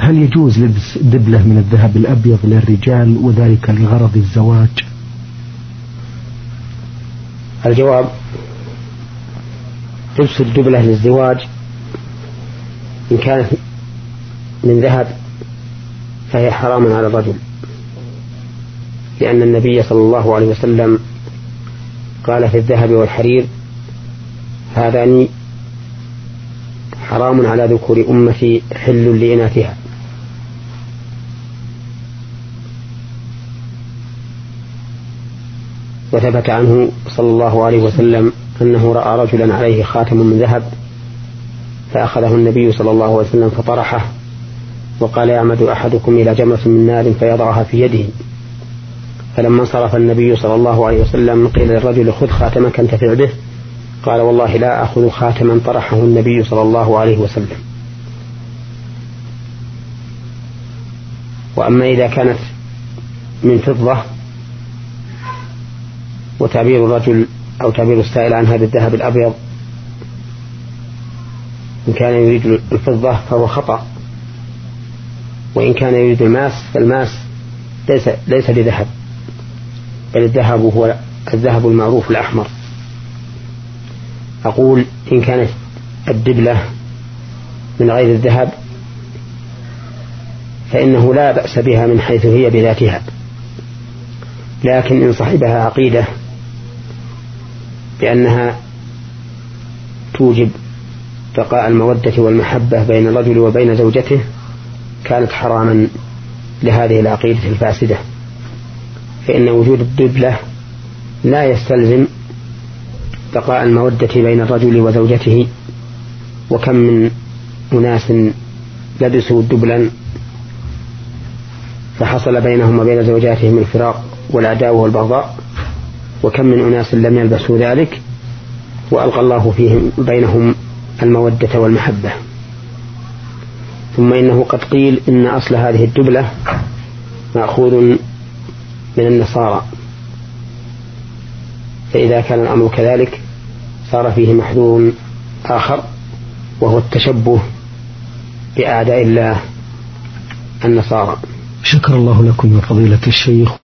هل يجوز لبس دبلة من الذهب الأبيض للرجال وذلك لغرض الزواج؟ الجواب: لبس الدبلة للزواج إن كانت من ذهب فهي حرام على الرجل، لأن النبي صلى الله عليه وسلم قال في الذهب والحرير: هذان حرام على ذكور أمتي حل لإناثها. وثبت عنه صلى الله عليه وسلم أنه رأى رجلا عليه خاتم من ذهب فأخذه النبي صلى الله عليه وسلم فطرحه وقال: يعمد أحدكم إلى جمرة من نار فيضعها في يده. فلما انصرف النبي صلى الله عليه وسلم قيل للرجل: خذ خاتمك انتفع به. قال: والله لا أخذ خاتما طرحه النبي صلى الله عليه وسلم. وأما إذا كانت من فضة، وتعبير الرجل أو تعبير السائل عن هذا الذهب الأبيض إن كان يريد الفضة فهو خطأ، وإن كان يريد الماس فالماس ليس بذهب، بل الذهب هو الذهب المعروف الأحمر. أقول: إن كانت الدبلة من غير الذهب فإنه لا بأس بها من حيث هي بذاتها، لكن إن صاحبها عقيدة بأنها توجب بقاء المودة والمحبة بين الرجل وبين زوجته كانت حراما لهذه العقيدة الفاسدة، فإن وجود الدبلة لا يستلزم بقاء المودة بين الرجل وزوجته. وكم من أناس لبسوا دبلا فحصل بينهم وبين زوجاتهم الفراق والعداوة والبغضاء، وكم من أناس لم يلبسوا ذلك وألقى الله فيهم بينهم المودة والمحبة. ثم إنه قد قيل إن أصل هذه الدبلة مأخوذ من النصارى، فإذا كان الأمر كذلك صار فيه محذور آخر، وهو التشبه بأعداء الله النصارى. شكر الله لكم يا فضيلة الشيخ.